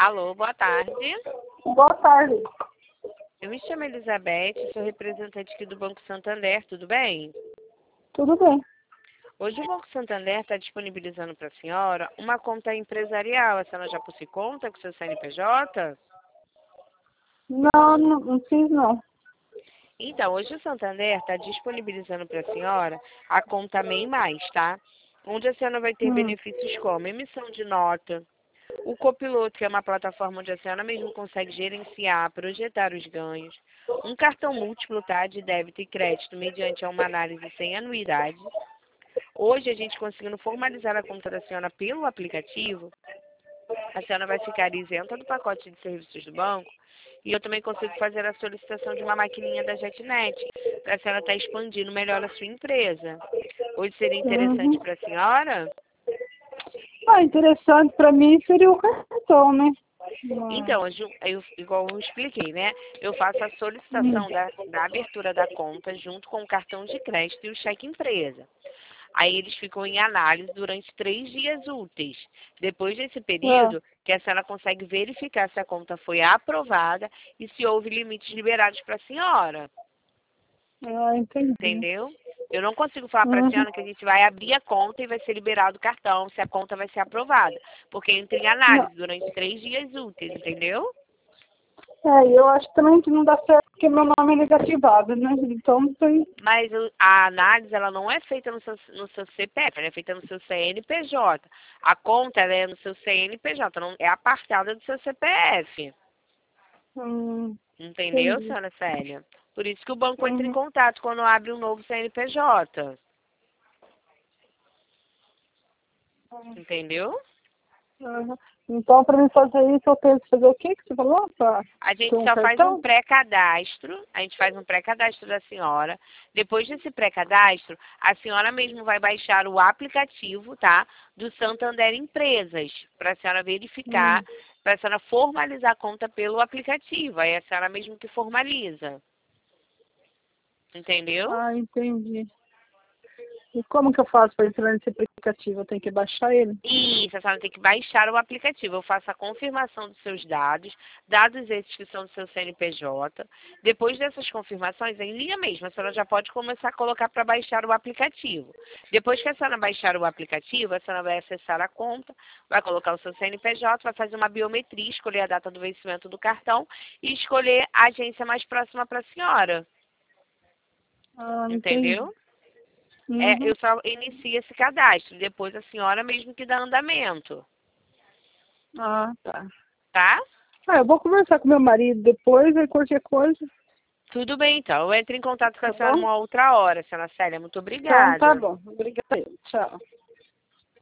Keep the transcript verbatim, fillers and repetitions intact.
Alô, boa tarde. Boa tarde. Eu me chamo Elizabeth, sou representante aqui do Banco Santander, tudo bem? Tudo bem. Hoje o Banco Santander está disponibilizando para a senhora uma conta empresarial. A senhora já possui conta com seu C N P J? Não, não, não fiz não. Então, hoje o Santander está disponibilizando para a senhora a conta MEI Mais, tá? Onde a senhora vai ter Hum. benefícios como emissão de nota, o Copiloto, que é uma plataforma onde a senhora mesmo consegue gerenciar, projetar os ganhos, um cartão múltiplo, tá, de débito e crédito mediante uma análise sem anuidade. Hoje, a gente conseguindo formalizar a conta da senhora pelo aplicativo, a senhora vai ficar isenta do pacote de serviços do banco e eu também consigo fazer a solicitação de uma maquininha da JetNet para a senhora estar expandindo melhor a sua empresa. Hoje seria interessante Uhum. para a senhora? Ah, interessante para mim seria o cartão, né? Então, Mas, hoje, eu, igual eu expliquei, né? Eu faço a hum. solicitação da, da abertura da conta junto com o cartão de crédito e o cheque empresa. Aí eles ficam em análise durante três dias úteis. Depois desse Ah, período, que a senhora consegue verificar se a conta foi aprovada e se houve limites liberados para a senhora. ah, entendi. Entendeu? Eu não consigo falar para a Uhum. senhora que a gente vai abrir a conta e vai ser liberado o cartão, se a conta vai ser aprovada. Porque entra em Não. análise durante três dias úteis, entendeu? É, eu acho também que não dá certo porque meu nome é negativado, né? Então não tem. Mas o- a análise ela não é feita no seu, no seu C P F, ela é feita no seu C N P J. A conta ela é no seu C N P J, não é apartada do seu C P F. Hum, Entendeu, entendi. senhora Célia? Por isso que o banco entra em Uhum. contato quando abre um novo C N P J. Entendeu? Uhum. Então, para mim fazer isso, eu tenho que fazer o quê que você falou? Para A ter gente um só faz um cartão? pré-cadastro, a gente faz um pré-cadastro da senhora. Depois desse pré-cadastro, a senhora mesmo vai baixar o aplicativo, tá? Do Santander Empresas, para a senhora verificar, Hum. para a senhora formalizar a conta pelo aplicativo. Aí é a senhora mesmo que formaliza. Entendeu? Ah, entendi. E como que eu faço para entrar nesse aplicativo? Eu tenho que baixar ele? Isso, a senhora tem que baixar o aplicativo. Eu faço a confirmação dos seus dados, dados esses que são do seu C N P J. Depois dessas confirmações, em linha mesmo, a senhora já pode começar a colocar para baixar o aplicativo. Depois que a senhora baixar o aplicativo, a senhora vai acessar a conta, vai colocar o seu C N P J, vai fazer uma biometria, escolher a data do vencimento do cartão e escolher a agência mais próxima para a senhora. Ah, entendi. Entendeu? É, Uhum. eu só inicio esse cadastro, depois a senhora mesmo que dá andamento, Ah, tá. tá? Ah, eu vou conversar com meu marido depois, aí qualquer coisa, Tudo bem, então. Eu entro em contato com tá a senhora bom? numa outra hora, senhora Célia. Muito Então tá obrigada. bom. Obrigada. Tchau.